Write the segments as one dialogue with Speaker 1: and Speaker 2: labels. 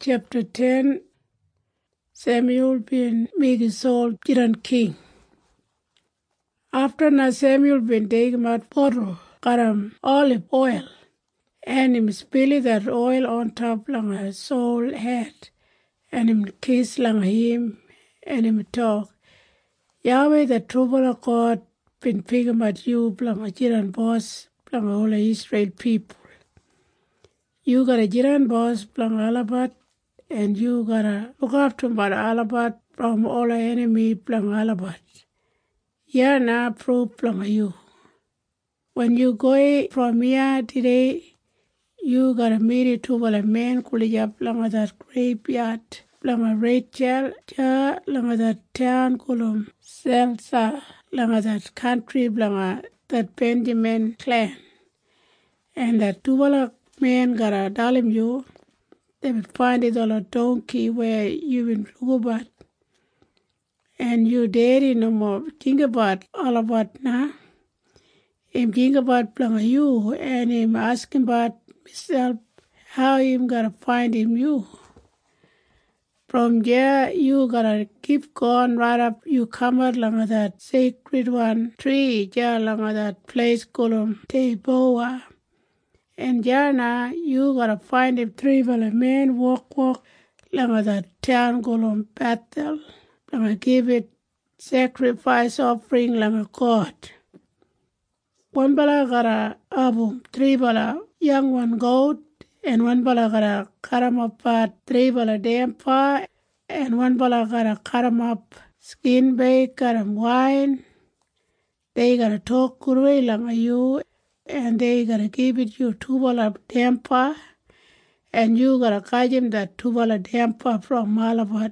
Speaker 1: chapter 10, Samuel been made Saul Jiran king. After na Samuel been taken out bottle, garam olive oil, and him spill that oil on top lang Saul head, and him kiss lang him, and him talk, Yahweh the trouble of God been picking at you lang Jiran boss lang all Israel people. You got a Jiran boss lang Alabat, and you gotta look after about Alabat from all the enemy lang Alabat. Yeah, na proof lang you. When you go from here today, you gotta meet it to a man kulija lang that graveyard lang Rachel, ja lang that town kulum Selsa lang that country lang that Benjamin clan. And that two men gotta dalim you. They will find it on a donkey where you will look about. And you dare no more think about all about now. Him think about you and him asking about himself how him gonna find him you. From there you gotta keep going right up. You come out along that sacred one tree, yeah, along that place called Teboa. And Jana, you gotta find him three men walk along that town called Bethel. Give it sacrifice offering lang God. One bala gara abu, three bala young one goat, and one bala gara karam up three bala dampa, and one bala gara karam up skin bake, karam wine. They gotta talk kurwe lang you, and they gotta give it you two bala dampa, and you gotta catch him that two bala dampa from Malabat.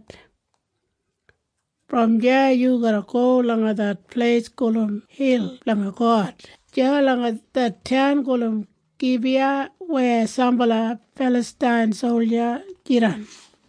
Speaker 1: From there, you gotta go along that place called Hill, along God. Yeah, along that town called Gibeah, where Sambala Palestine soldier Jiran.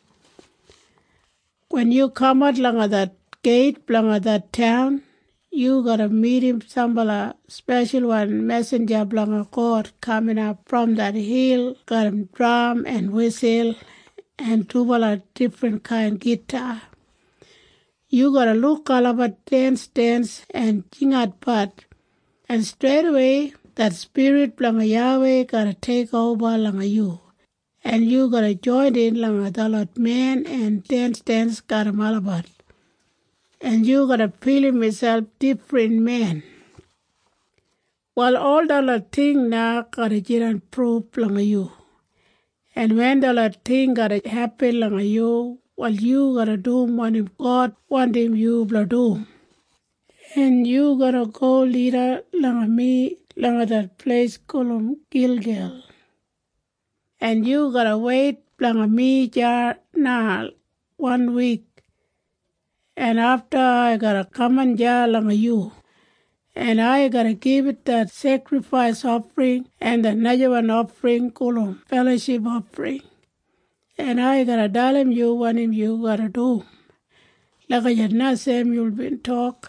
Speaker 1: When you come out along that gate, along that town, you gotta meet him, Sambala special one messenger along God coming up from that hill, got him drum and whistle, and two different kind guitar. You gotta look all about dance, and jingat part. And straight away, that spirit langa Yahweh gotta take over langa you. And you gotta join in langa the Lord man and dance gotta malabat. And you gotta feel himself different man. While all the Lord thing now gotta jiran proof langa you. And when the Lord thing gotta happen langa you, well, you gotta do what God want him you to do. And you gotta go leader langa me, langa that place called Gilgal. And you gotta wait langa me na 1 week. And after I gotta come and langa you. And I gotta give it that sacrifice offering and the Najawan offering called fellowship offering. And I gotta tell him you what him you gotta do. Like I had Samuel been talk.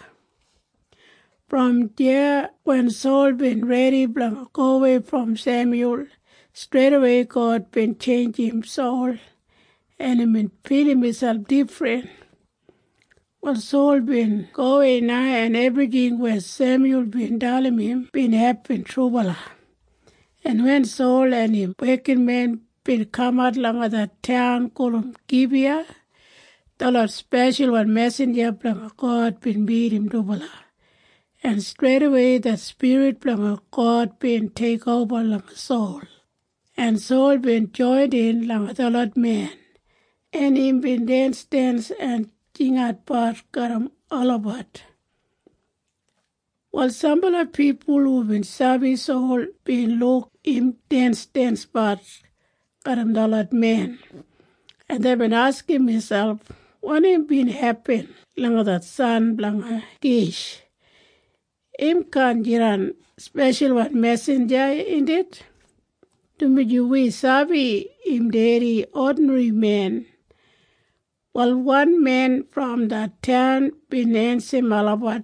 Speaker 1: From there, when Saul been ready to go away from Samuel, straight away God been changing Saul, and he been feeling himself different. Well, Saul been going now, and everything where Samuel been telling him been happen trouble. And when Saul and him waking men been come out along that town called Gibeah, the Lord special one messenger from God been beat him double. And straight away the spirit from God been take over along Saul. And Saul been joined in along the Lord man. And him been dance and sing at part garam all about. Well, some of the people who been serving Saul been look him dance part garam the Lord man. And they've been asking myself, what him been happen along that son along Gish? Him can jiran special one messenger in it. To me you we sabi him dairy ordinary man. Well, one man from that town been answering Malabat.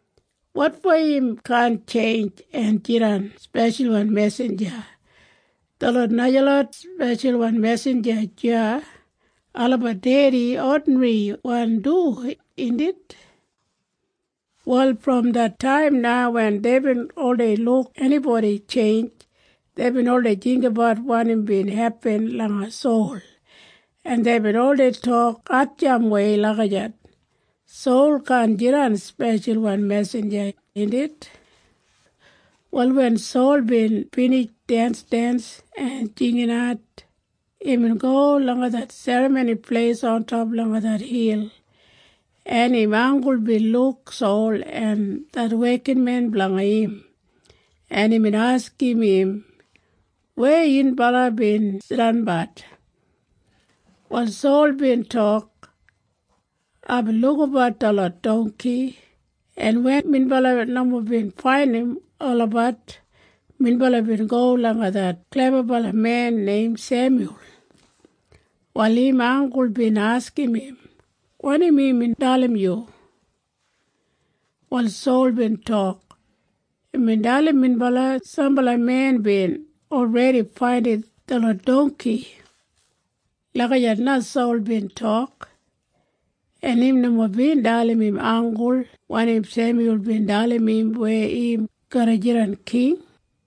Speaker 1: What for him can't change and jiran special one messenger Talot najalot special one messenger ja. Alaba daddy ordinary one do in it. Well, from that time now when they've been all they look, anybody change, they've been all they think about one being happen like a soul. And they've been all they talk at jam way like that. Soul can jiran special one messenger in it. Well, when soul been finished dance and singing out, even go along that ceremony place on top along that hill. And him uncle be look soul and that waking man belong him. And him ask him, where in Bala been run bad? Well, soul been talk, I be look about a lot donkey. And when min Bala number been find him all about, min Bala been go along that clever Bala man named Samuel. While him uncle been asking him, what do you mean dalim you? While soul been talk, min dalim min Bala some Bala man been already find it the donkey. Like not soul been talk, and him no been dalim him uncle, when him Samuel been dalim him where him Garajiran king.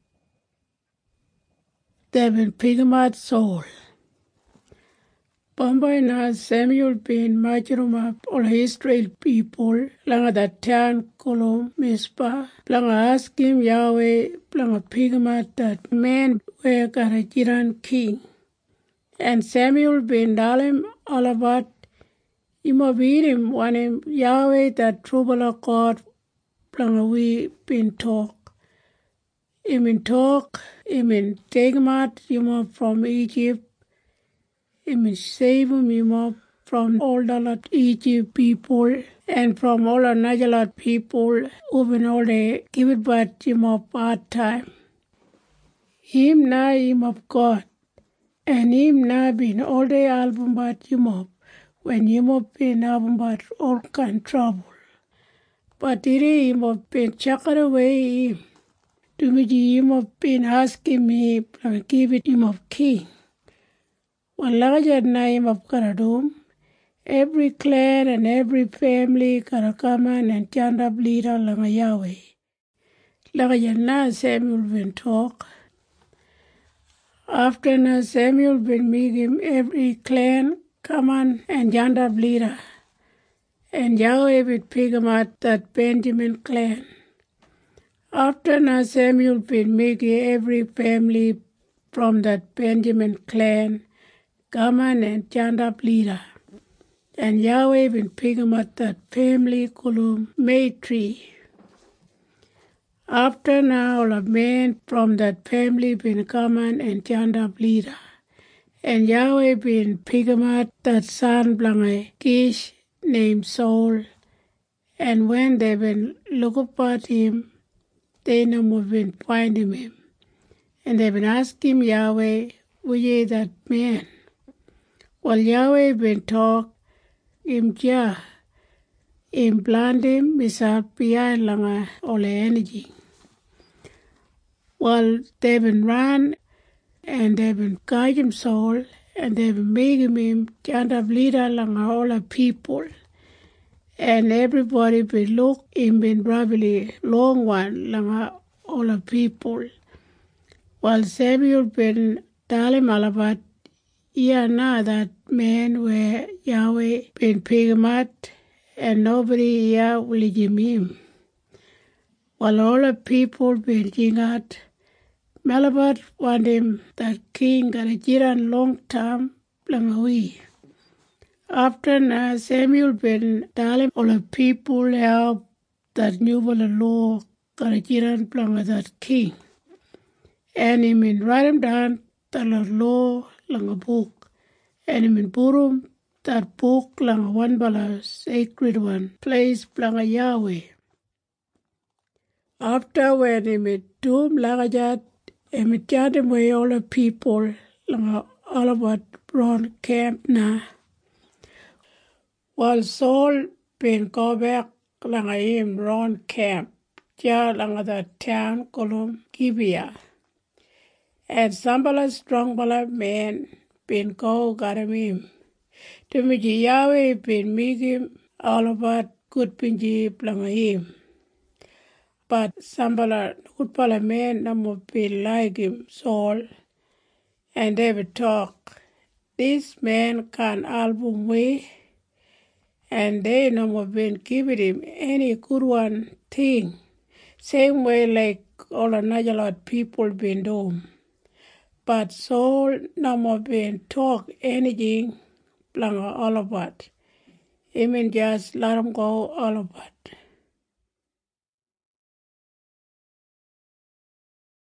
Speaker 1: They been picking out soul. Bombay na Samuel been marching up all Israel people, langa that town Kolom Mispa, langa ask him Yahweh, langa picking out that man where Garajiran king. And Samuel been dalim all about him when him Yahweh that trouble of God, langa we been talk. Him in talk, him in take him out, from Egypt. Him save him from all the Egypt people and from all the Najalat people who been all they give it back hard time. Him na him of God, and him na been all the album but when him been album but all kind trouble. But him of been chucked away him. To me him of been asking me to give it him of king. Walaga name of Karadum, every clan and every family Karakaman and chant up leader Langa Yahweh. Laga na Samuel been talk. After na Samuel been making every clan come on and chant up leader. And Yahweh would pick him out that Benjamin clan. After na Samuel been making every family from that Benjamin clan come on and chant up leader. And Yahweh been picking up that family called Matri. After now, all the men from that family been coming and chant up leader. And Yahweh been picking up that son Blangai Kish named Saul. And when they been look at him, they no more been finding him. And they been asking Yahweh, where is that man? Well, Yahweh been talk, him plant him, misal behind langa all the energy. Well, they've been run, and they've been guide him soul, and they've been making him chant of leader langa all the people. And everybody been look, him been probably long one langa all the people. While Samuel been telling all about now that man where Yahweh been picking him out, and nobody here will give him. While all the people been singing out, Malabat want him that king got a jiran long time langawi. After na Samuel been telling all the people how that new law got a jiran planga that king. And he been write him down the law lang a book. And he been burum that book lang one bala sacred one place planga Yahweh. After when he made doom lagajat, he made chat away all the people lang all about Ron camp na. While Saul been go back lang him Ron camp, ja lang that town called Gibeah. And Sambala strong bala man been go got him. To me Yahweh been make him all about good pinji planga him. But Sambala good pala man number be like him Saul, and they would talk. This man can album way, and they number been giving him any good one thing. Same way like all another lot people been doing. But Saul number been talk anything planga all about. Even just let him go all about.